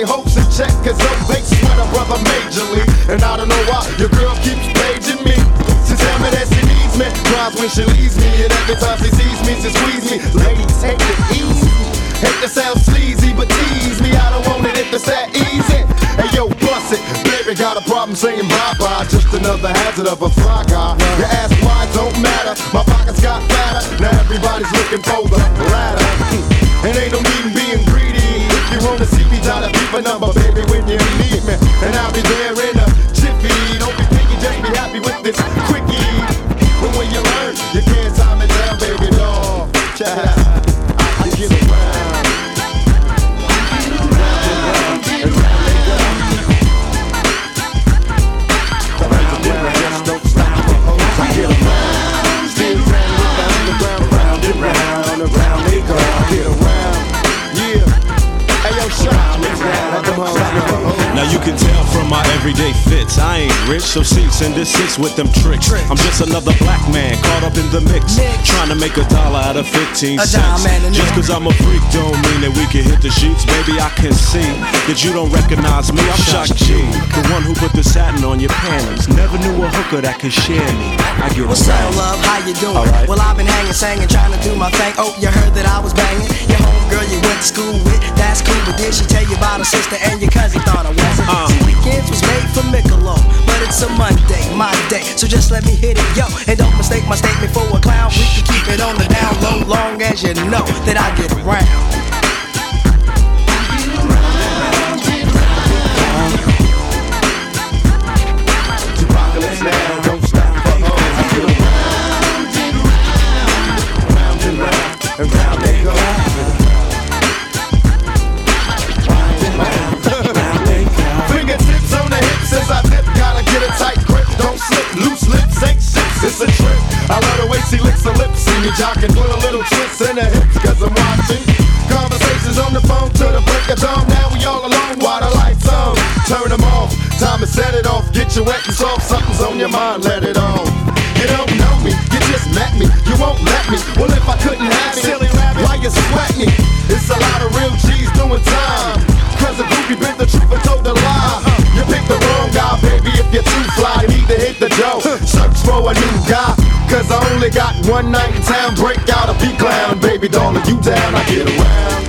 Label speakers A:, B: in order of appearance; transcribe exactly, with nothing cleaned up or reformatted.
A: hopes in check, cause no they sweat a brother majorly. And I don't know why your girl keeps paging me to tell me that she needs me. Cries when she leaves me, and every time she sees me, she squeeze me. Ladies, take it easy. Hate to sound sleazy, but tease me. I don't want it if it's that easy. Hey yo, bust it, baby, got a problem saying bye-bye. Just another hazard of a fly guy. Your ass wide don't matter, my pockets got fatter. Now everybody's looking for the ladder. And ain't no need in being greedy. If you wanna see me, try to keep a number, baby, when you need me. And I'll be there in a jiffy. Don't be thinking, just be happy with this quickie. But when you learn, you can't time it down, baby doll. Check it out, I get around.
B: Now you can tell from my everyday fits, I ain't rich, so cease and desist with them tricks. I'm just another black man caught up in the mix, trying to make a dollar out of fifteen cents. Just cause I'm a freak don't mean that we can hit the sheets. Baby, I can see that you don't recognize me. I'm Shock G, the one who put the satin on your panties. Never knew a hooker that could share me. I get
C: What's up, love? How you doing?
B: Right.
C: Well, I've been hanging, singing, trying to do my thing. Oh, you heard that I was banging your homegirl you went to school with. That's cool, but did she tell you about her sister and your cousin? Thought I wasn't.
B: Uh.
C: See, weekends was made for Michelob, but it's a Monday, my day. So just let me hit it, yo, and don't mistake my statement for a clown. We can keep it on the down low, long as you know that I get around.
A: It's a trip, I love the way she licks her lips. See me jocking, put a little twist in her hips, cause I'm watching conversations on the phone to the break of dawn. Now we all alone while the lights on. Turn them off, time to set it off. Get you wet and soft, something's on your mind, let it on. You don't know me, you just met me, you won't let me. Well, if I couldn't have it, silly rabbit, why you sweat me? It's a lot of real G's doing time, cause the groupie bit the truth and told the lie. You picked the wrong guy, baby, if you're too fly, need to hit the dough. Search for a new guy, cause I only got one night in town. Break out a beat clown, baby doll, if you down, I get around.